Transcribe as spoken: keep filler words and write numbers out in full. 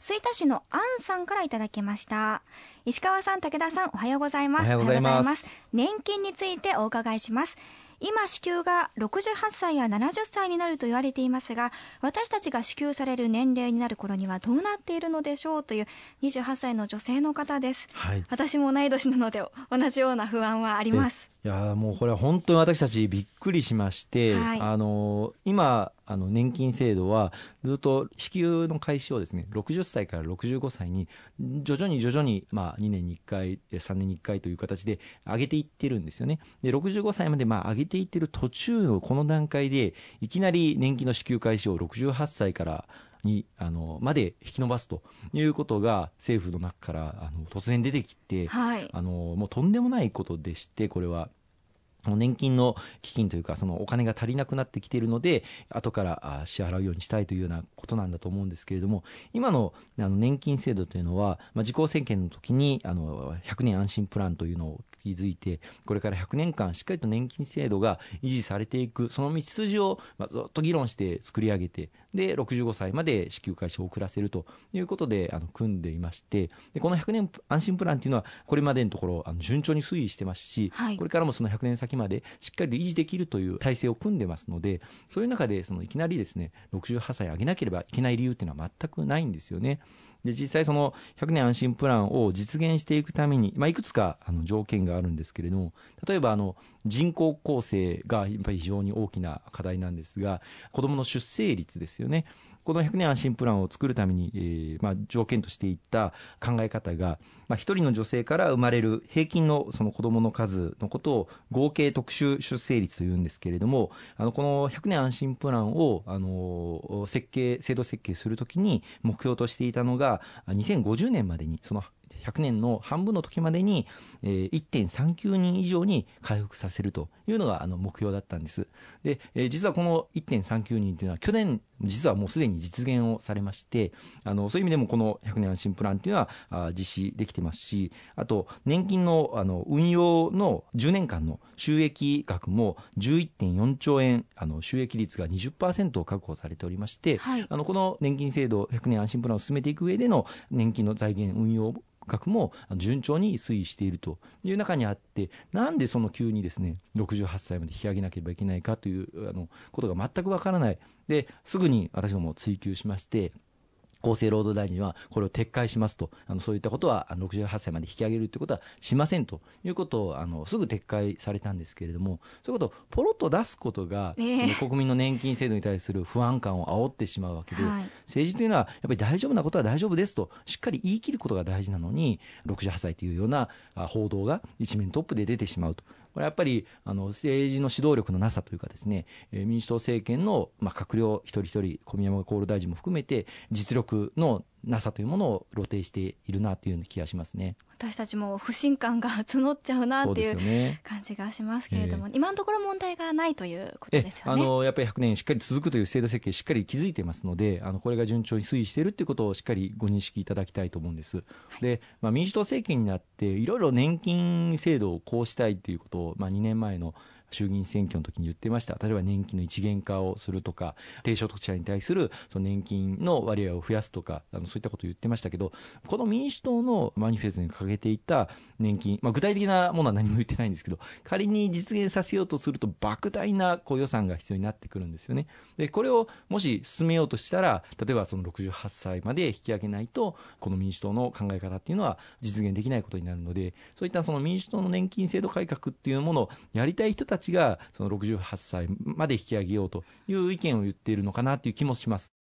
吹田市のアンさんからいただきました。石川さん、武田さん、おはようございます。 おはようございます。 年金についてお伺いします。今支給がろくじゅうはっさいやななじゅっさいになると言われていますが、私たちが支給される年齢になる頃にはどうなっているのでしょうというにじゅうはっさいの女性の方です、 はい、 私も同い年なので同じような不安はあります。 いやもうこれは本当に私たちびっくりしまして、はい、あの今あの年金制度はずっと支給の開始をですねろくじゅっさいからろくじゅうごさいに徐々に徐々に、まあ、にねんにいっかいさんねんにいっかいという形で上げていってるんですよね。でろくじゅうごさいまでまあ上げていってる途中のこの段階でいきなり年金の支給開始をろくじゅうはっさいからにあのまで引き延ばすということが政府の中からあの突然出てきて、はい、あのもうとんでもないことでして、これは年金の基金というかそのお金が足りなくなってきているので後から支払うようにしたいというようなことなんだと思うんですけれども、今のあの年金制度というのは、まあ、自公政権の時にあのひゃくねん安心プランというのを築いて、これからひゃくねんかんしっかりと年金制度が維持されていくその道筋を、まあ、ずっと議論して作り上げて、でろくじゅうごさいまで支給開始を遅らせるということであの組んでいまして、でこのひゃくねん安心プランというのはこれまでのところあの順調に推移してますし、はい、これからもそのひゃくねん先までしっかり維持できるという体制を組んでますので、そういう中でそのいきなりですねろくじゅうはっさい上げなければいけない理由っていうのは全くないんですよね。で実際そのひゃくねん安心プランを実現していくために、まあ、いくつかあの条件があるんですけれども、例えばあの人口構成がやっぱり非常に大きな課題なんですが、子どもの出生率ですよね。このひゃくねん安心プランを作るために、えーまあ、条件としていった考え方が、まあ、ひとりの女性から生まれる平均のその子どもの数のことを合計特殊出生率というんですけれども、あのこのひゃくねん安心プランをあの設計制度設計するときに目標としていたのが、にせんごじゅうねんまでにそのひゃくねんの半分の時までに いってんさんきゅうにん以上に回復させるというのがあの目標だったんです。で、実はこの いってんさんきゅうにんというのは去年実はもうすでに実現をされまして、あのそういう意味でもこのひゃくねん安心プランというのはあ実施できてますし、あと年金のあの運用のじゅうねんかんの収益額もじゅういってんよんちょうえん、あの収益率が にじゅっパーセント 確保されておりまして、はい、あのこの年金制度ひゃくねん安心プランを進めていく上での年金の財源運用額も順調に推移しているという中にあって、なんでその急にですねろくじゅうはっさいまで引き上げなければいけないかというあのことが全くわからない。ですぐに私ども追及しまして、厚生労働大臣はこれを撤回しますと、あのそういったことはろくじゅうはっさいまで引き上げるということはしませんということをあのすぐ撤回されたんですけれども、そういうことをポロッと出すことが、えー、その国民の年金制度に対する不安感を煽ってしまうわけで、はい、政治というのはやっぱり大丈夫なことは大丈夫ですとしっかり言い切ることが大事なのに、ろくじゅうはっさいというような報道が一面トップで出てしまうと。これはやっぱりあの政治の指導力のなさというかですね、民主党政権の、まあ、閣僚一人一人、小宮山厚労大臣も含めて実力のなさというものを露呈しているなというような気がしますね。 私たちも不信感が募っちゃうなっていう感じがしますけれども、ねえー、今のところ問題がないということですよね。 あのやっぱりひゃくねんしっかり続くという制度設計しっかり築いていますので、あのこれが順調に推移しているということをしっかりご認識いただきたいと思うんです、はい。でまあ、民主党政権になっていろいろ年金制度をこうしたいということを、まあ、にねんまえの衆議院選挙の時に言ってました。例えば年金の一元化をするとか、低所得者に対するその年金の割合を増やすとか、あのそういったことを言ってましたけど、この民主党のマニフェストに掲げていた年金、まあ、具体的なものは何も言ってないんですけど、仮に実現させようとすると莫大なこう予算が必要になってくるんですよね。でこれをもし進めようとしたら、例えばそのろくじゅうはっさいまで引き上げないとこの民主党の考え方っていうのは実現できないことになるので、そういったその民主党の年金制度改革っていうものをやりたい人たちがそのろくじゅうはっさいまで引き上げようという意見を言っているのかなという気もします。